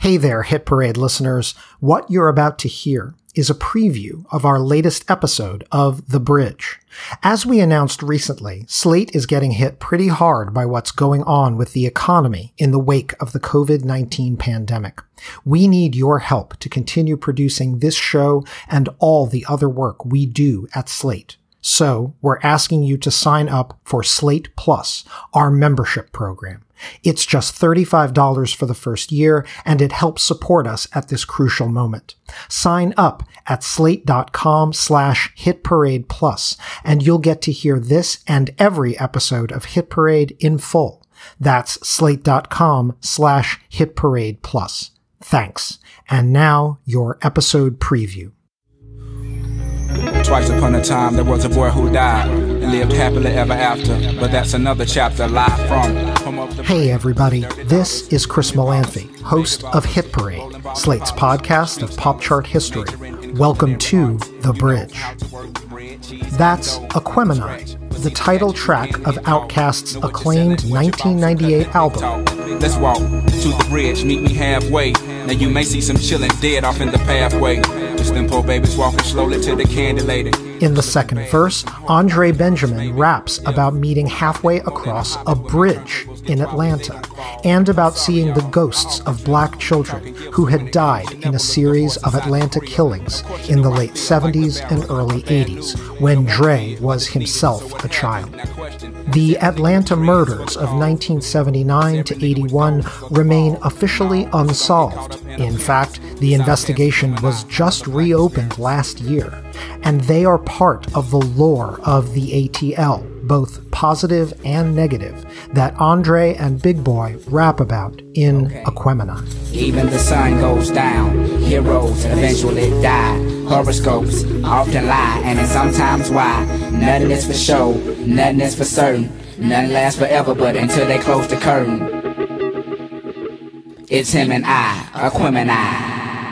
Hey there, Hit Parade listeners. What you're about to hear is a preview of our latest episode of The Bridge. As we announced recently, Slate is getting hit pretty hard by what's going on with the economy in the wake of the COVID-19 pandemic. We need your help to continue producing this show and all the other work we do at Slate. So we're asking you to sign up for Slate Plus, our membership program. It's just $35 for the first year, and it helps support us at this crucial moment. Sign up at slate.com/hitparadeplus, and you'll get to hear this and every episode of Hit Parade in full. That's slate.com/hitparadeplus. Thanks. And now, your episode preview. Twice upon a time, there was a boy who died and lived happily ever after. But that's another chapter live from home of the... Hey everybody, this is Chris Molanphy, host of Hit Parade, Slate's podcast of pop chart history. Welcome to The Bridge. That's Aquemini, the title track of Outkast's acclaimed 1998 album. Let's walk to the bridge, meet me halfway. Now you may see some chillin' dead off in the pathway. Just them poor babies walking slowly to the candy lady. In the second verse, Andre Benjamin raps about meeting halfway across a bridge in Atlanta and about seeing the ghosts of black children who had died in a series of Atlanta killings in the late 70s and early 80s when Dre was himself a child. The Atlanta murders of 1979 to 81 remain officially unsolved. In fact, the investigation was just reopened last year, and they are part of the lore of the ATL, both positive and negative, that Andre and Big Boy rap about in Aquemini. Even the sun goes down, heroes eventually die. Horoscopes often lie, and it's sometimes why. Nothing is for show, nothing is for certain. Nothing lasts forever, but until they close the curtain. It's him and I, Aquemini.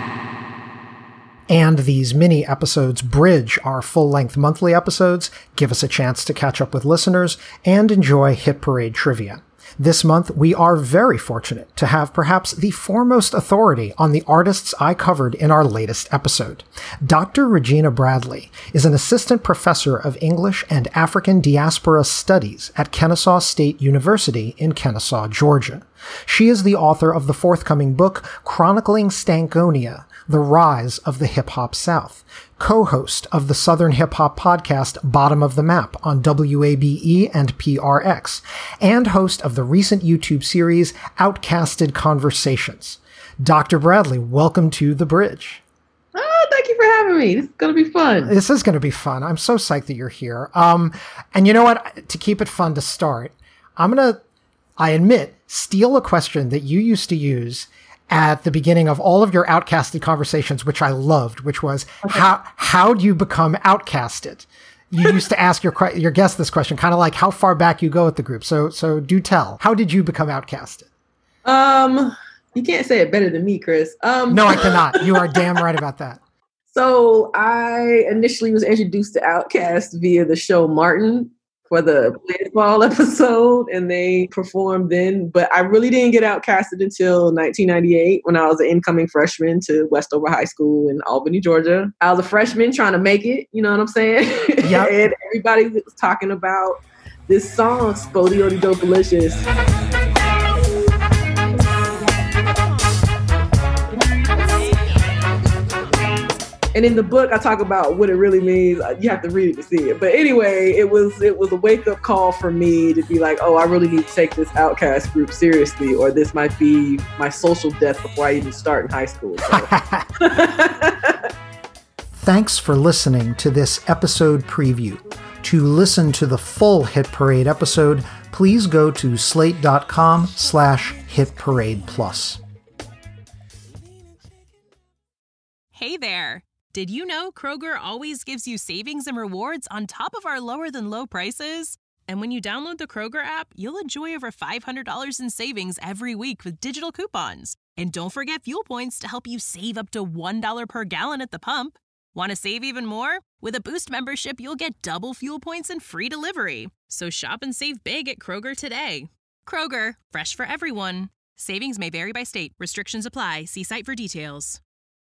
And these mini episodes bridge our full-length monthly episodes, give us a chance to catch up with listeners, and enjoy Hit Parade trivia. This month, we are very fortunate to have perhaps the foremost authority on the artists I covered in our latest episode. Dr. Regina Bradley is an assistant professor of English and African Diaspora Studies at Kennesaw State University in Kennesaw, Georgia. She is the author of the forthcoming book, Chronicling Stankonia, The Rise of the Hip-Hop South, co-host of the Southern hip-hop podcast Bottom of the Map on WABE and PRX, and host of the recent YouTube series Outkasted Conversations. Dr. Bradley, welcome to The Bridge. Oh, thank you for having me. This is going to be fun. This is going to be fun. I'm so psyched that you're here. And you know what? To keep it fun to start, I admit, steal a question that you used to use at the beginning of all of your Outkasted Conversations, which I loved, which was, how do you become outcasted? You used to ask your guest this question, kind of like how far back you go with the group. So do tell. How did you become outcasted? You can't say it better than me, Chris. No, I cannot. You are damn right about that. So I initially was introduced to Outkast via the show Martin for the baseball episode, and they performed then. But I really didn't get outcasted until 1998 when I was an incoming freshman to Westover High School in Albany, Georgia. I was a freshman trying to make it, you know what I'm saying? Yep. And everybody was talking about this song, Spodio Dopalicious. And in the book, I talk about what it really means. You have to read it to see it. But anyway, it was a wake-up call for me to be like, oh, I really need to take this Outkast group seriously, or this might be my social death before I even start in high school. So. Thanks for listening to this episode preview. To listen to the full Hit Parade episode, please go to slate.com/hitparadeplus. Hey there. Did you know Kroger always gives you savings and rewards on top of our lower than low prices? And when you download the Kroger app, you'll enjoy over $500 in savings every week with digital coupons. And don't forget fuel points to help you save up to $1 per gallon at the pump. Want to save even more? With a Boost membership, you'll get double fuel points and free delivery. So shop and save big at Kroger today. Kroger, fresh for everyone. Savings may vary by state. Restrictions apply. See site for details.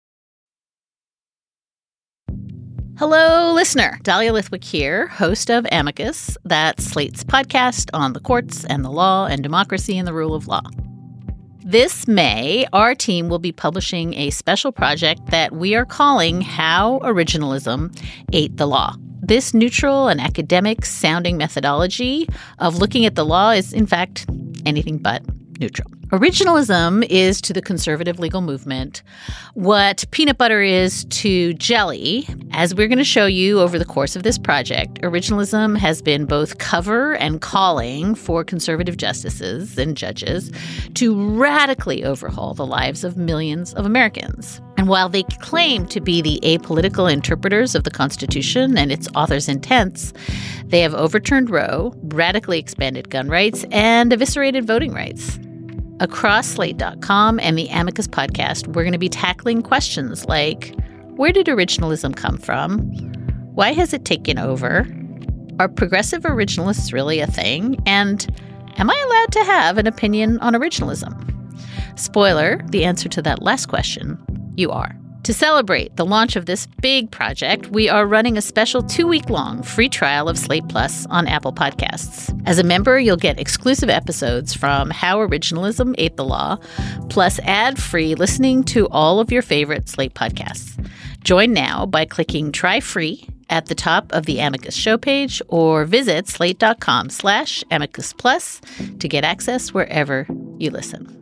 Hello, listener. Dahlia Lithwick here, host of Amicus, that's Slate's podcast on the courts and the law and democracy and the rule of law. This May, our team will be publishing a special project that we are calling How Originalism Ate the Law. This neutral and academic-sounding methodology of looking at the law is, in fact, anything but neutral. Originalism is to the conservative legal movement what peanut butter is to jelly. As we're going to show you over the course of this project, originalism has been both cover and calling for conservative justices and judges to radically overhaul the lives of millions of Americans. And while they claim to be the apolitical interpreters of the Constitution and its author's intents, they have overturned Roe, radically expanded gun rights, and eviscerated voting rights. Across Slate.com and the Amicus podcast, we're going to be tackling questions like, where did originalism come from? Why has it taken over? Are progressive originalists really a thing? And am I allowed to have an opinion on originalism? Spoiler, the answer to that last question, you are. To celebrate the launch of this big project, we are running a special 2-week-long free trial of Slate Plus on Apple Podcasts. As a member, you'll get exclusive episodes from How Originalism Ate the Law, plus ad-free listening to all of your favorite Slate podcasts. Join now by clicking Try Free at the top of the Amicus show page or visit slate.com/Amicus Plus to get access wherever you listen.